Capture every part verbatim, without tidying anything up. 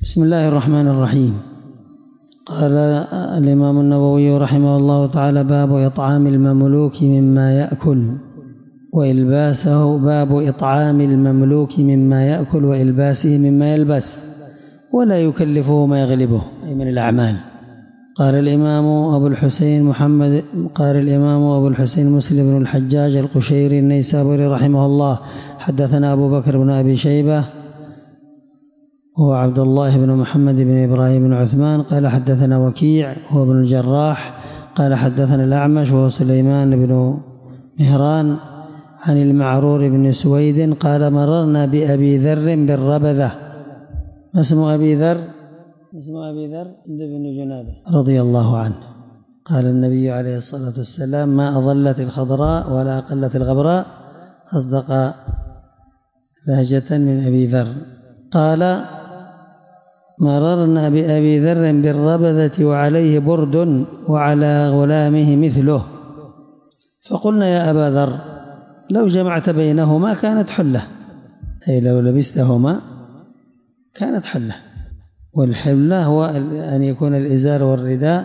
بسم الله الرحمن الرحيم. قال الإمام النووي رحمه الله تعالى: باب إطعام المملوك مما يأكل وإلباسه باب إطعام المملوك مما يأكل وإلباسه مما يلبس ولا يكلفه ما يغلبه، أي من الأعمال. قال الإمام أبو الحسين محمد قال الإمام أبو الحسين مسلم بن الحجاج القشيري النيسابوري رحمه الله: حدثنا أبو بكر بن أبي شيبة هو عبد الله بن محمد بن إبراهيم بن عثمان قال حدثنا وكيع هو ابن الجراح قال حدثنا الأعمش وهو سليمان بن مهران عن المعرور بن سويد قال: مررنا بأبي ذر بالربذة. ما اسم أبي ذر؟ اسم أبي ذر بن جنادة رضي الله عنه. قال النبي عليه الصلاة والسلام: ما أضلت الخضراء ولا أقلت الغبراء. أصدق لهجة من أبي ذر. قال: مررنا بأبي ذر بالربذة وعليه برد وعلى غلامه مثله، فقلنا: يا أبا ذر، لو جمعت بينهما كانت حلة، أي لو لبستهما كانت حلة. والحلة هو أن يكون الإزار والرداء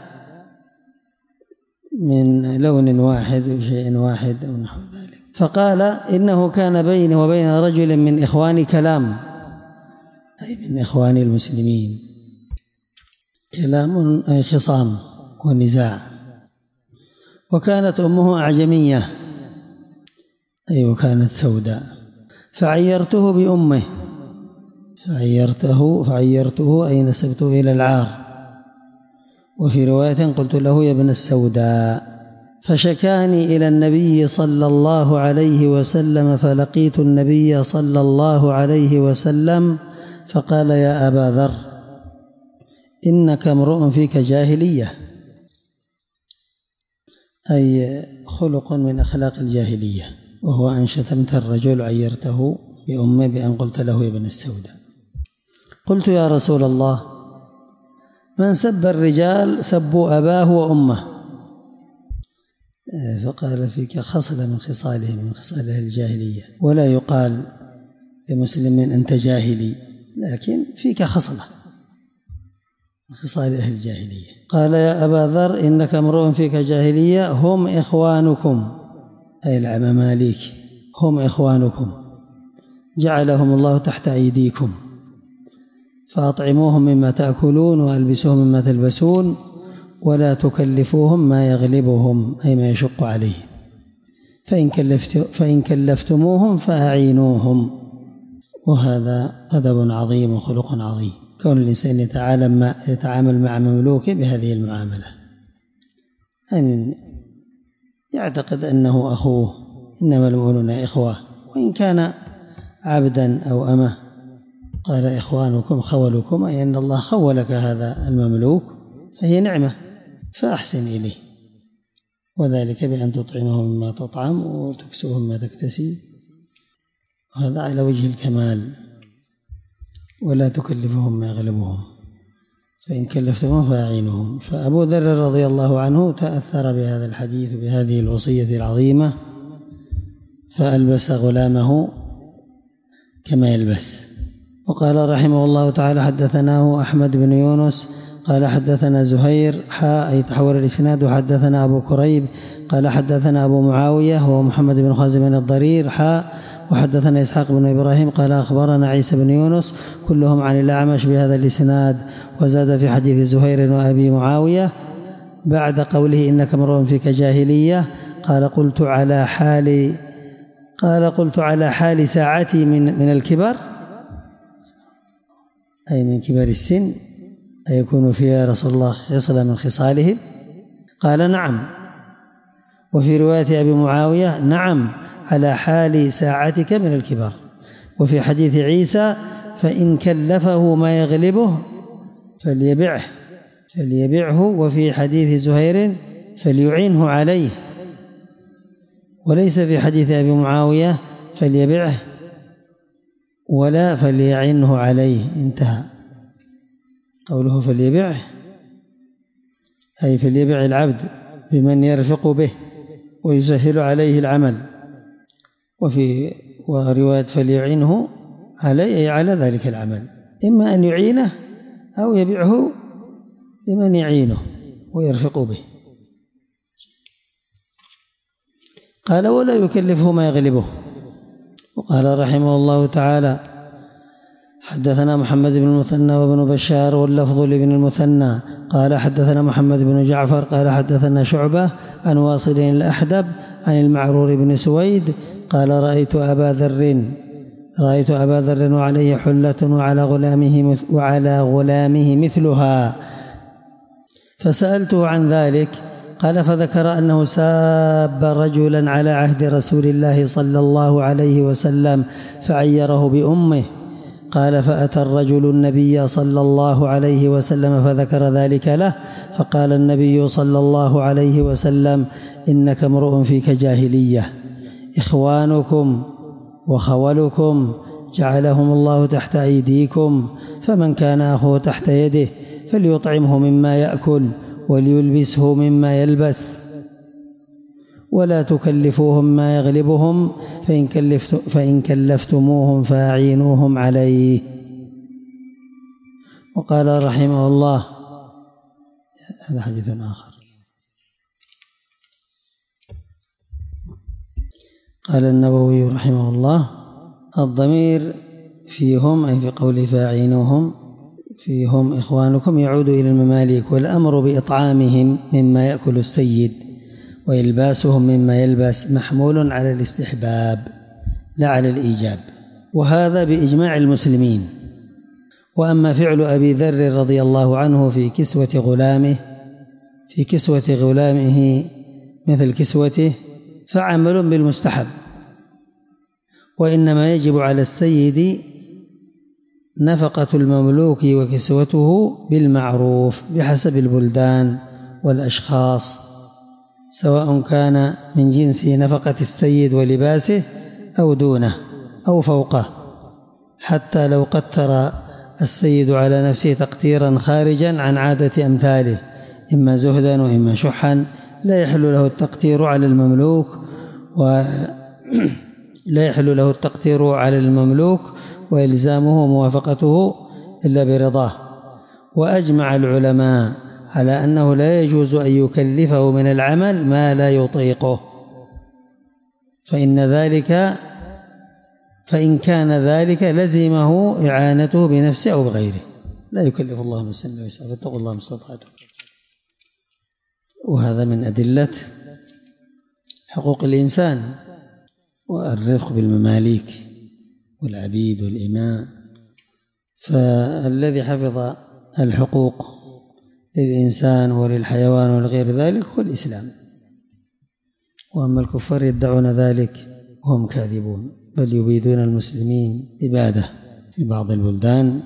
من لون واحد وشيء واحد أو نحو ذلك. فقال: إنه كان بيني وبين رجل من إخواني كلام، أي من إخوان المسلمين، كلام أي خصام ونزاع. وكانت أمه أعجمية، أي وكانت سوداء، فعيرته بأمه فعيرته فعيرته أي نسبته إلى العار. وفي رواية: قلت له: يا ابن السوداء. فشكاني إلى النبي صلى الله عليه وسلم، فلقيت النبي صلى الله عليه وسلم فقال: يا أبا ذر، إنك امرؤ فيك جاهلية، أي خلق من أخلاق الجاهلية، وهو أن شتمت الرجل عيرته بأمه بأن قلت له: يا ابن السوداء. قلت: يا رسول الله، من سب الرجال سبوا أباه وأمه. فقال: فيك خصلة من خصاله من خصاله الجاهلية، ولا يقال لمسلم أنت جاهلي، لكن فيك خصلة من خصال أهل الجاهلية. قال: يا أبا ذر، إنك امرؤ فيك جاهلية، هم إخوانكم، أي العماماليك، هم إخوانكم، جعلهم الله تحت أيديكم، فأطعموهم مما تأكلون وألبسوهم مما تلبسون ولا تكلفوهم ما يغلبهم، أي ما يشق عليهم، فإن, كلفت فإن كلفتموهم فأعينوهم. وهذا أدب عظيم وخلق عظيم، كون الإنسان يتعامل مع مملوكه بهذه المعاملة، أن يعتقد أنه أخوه، إنما المؤمنون إخوة، وإن كان عبدا أو أمه. قال: إخوانكم خولكم، أي أن الله خولك هذا المملوك، فهي نعمة فأحسن إليه، وذلك بأن تطعمه مما تطعم وتكسوه مما تكتسي، وهذا على وجه الكمال. ولا تكلفهم ما يغلبهم، فإن كلفتهم فأعينهم. فأبو ذر رضي الله عنه تأثر بهذا الحديث بهذه الوصية العظيمة، فألبس غلامه كما يلبس. وقال رحمه الله تعالى: حدثناه أحمد بن يونس قال حدثنا زهير حاء أي تحول الإسناد. وحدثنا أبو كريب قال حدثنا أبو معاوية هو محمد بن خازم الضرير حاء. وحدثنا إسحاق بن إبراهيم قال أخبرنا عيسى بن يونس كلهم عن الأعمش بهذا الإسناد. وزاد في حديث زهير وأبي معاوية بعد قوله: إنك امرؤ فيك جاهلية، قال: قلت على حال قال قلت على حال ساعتي من من الكبر، أي من كبر السن، أيكون فيها رسول الله خصلة من خصاله؟ قال: نعم. وفي رواية أبي معاوية: نعم، على حال ساعتك من الكبر. وفي حديث عيسى: فإن كلفه ما يغلبه فليبعه فليبعه. وفي حديث زهير: فليعينه عليه. وليس في حديث أبي معاوية: فليبعه ولا فليعنه عليه. انتهى. قوله فليبعه أي فليبع العبد بمن يرفق به ويسهل عليه العمل. وفي ورواية فليعنه عليه أي على ذلك العمل، إما أن يعينه أو يبيعه لمن يعينه ويرفق به. قال ولا يكلفه ما يغلبه. وقال رحمه الله تعالى حدثنا محمد بن المثنى وابن بشار واللفظ لابن المثنى قال حدثنا محمد بن جعفر قال حدثنا شعبة عن واصل الأحدب عن المعرور بن سويد قال رأيت أبا ذر رأيت أبا ذر وعليه حلة وعلى غلامه وعلى غلامه مثلها فسألته عن ذلك قال فذكر أنه ساب رجلا على عهد رسول الله صلى الله عليه وسلم فعيره بأمه. قال فأتى الرجل النبي صلى الله عليه وسلم فذكر ذلك له فقال النبي صلى الله عليه وسلم إنك امرؤ فيك جاهلية، إخوانكم وخولكم جعلهم الله تحت أيديكم، فمن كان أخوه تحت يده فليطعمه مما يأكل وليلبسه مما يلبس، ولا تكلفوهم ما يغلبهم، فإن, كلفت فإن كلفتموهم فأعينوهم عليه. وقال رحمه الله هذا حديث آخر. قال النووي رحمه الله الضمير فيهم أي في قول فأعينوهم فيهم إخوانكم يعود إلى المماليك، والأمر بإطعامهم مما يأكل السيد وإلباسهم مما يلبس محمول على الاستحباب لا على الإيجاب، وهذا بإجماع المسلمين. وأما فعل أبي ذر رضي الله عنه في كسوة غلامه في كسوة غلامه مثل كسوته فعمل بالمستحب، وإنما يجب على السيد نفقة المملوك وكسوته بالمعروف بحسب البلدان والأشخاص، سواء كان من جنس نفقة السيد ولباسه أو دونه أو فوقه، حتى لو قتر السيد على نفسه تقتيرا خارجا عن عادة أمثاله إما زهدا وإما شحا لا يحل له التقتير على المملوك ولا يحل له التقتير على المملوك وإلزامه موافقته إلا برضاه. وأجمع العلماء على أنه لا يجوز أن يكلفه من العمل ما لا يطيقه، فإن ذلك فإن كان ذلك لزمه إعانته بنفسه أو بغيره. لا يكلف الله نفسا إلا وسعها فاتقوا الله ما استطعتم. وهذا من أدلة حقوق الإنسان والرفق بالمماليك والعبيد والإماء. فالذي حفظ الحقوق للإنسان وللحيوان ولغير ذلك هو الإسلام، وأما الكفار يدعون ذلك وهم كاذبون، بل يبيدون المسلمين إبادة في بعض البلدان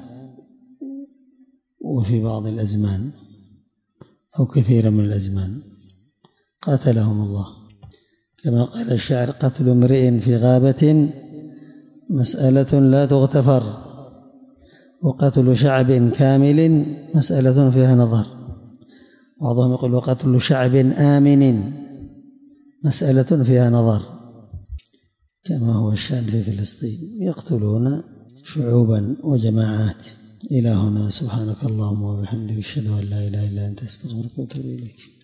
وفي بعض الأزمان أو كثيرا من الأزمان قاتلهم الله. كما قال الشاعر قتل امرئ في غابة مسألة لا تغتفر، وقتل شعب كامل مسألة فيها نظر. بعضهم يقول وقتل شعب آمن مسألة فيها نظر، كما هو الشأن في فلسطين، يقتلون شعوبا وجماعات. إلى هنا سبحانك اللهم وبحمدك أشهد أن لا إله إلا أنت أستغفرك وأتوب إليك.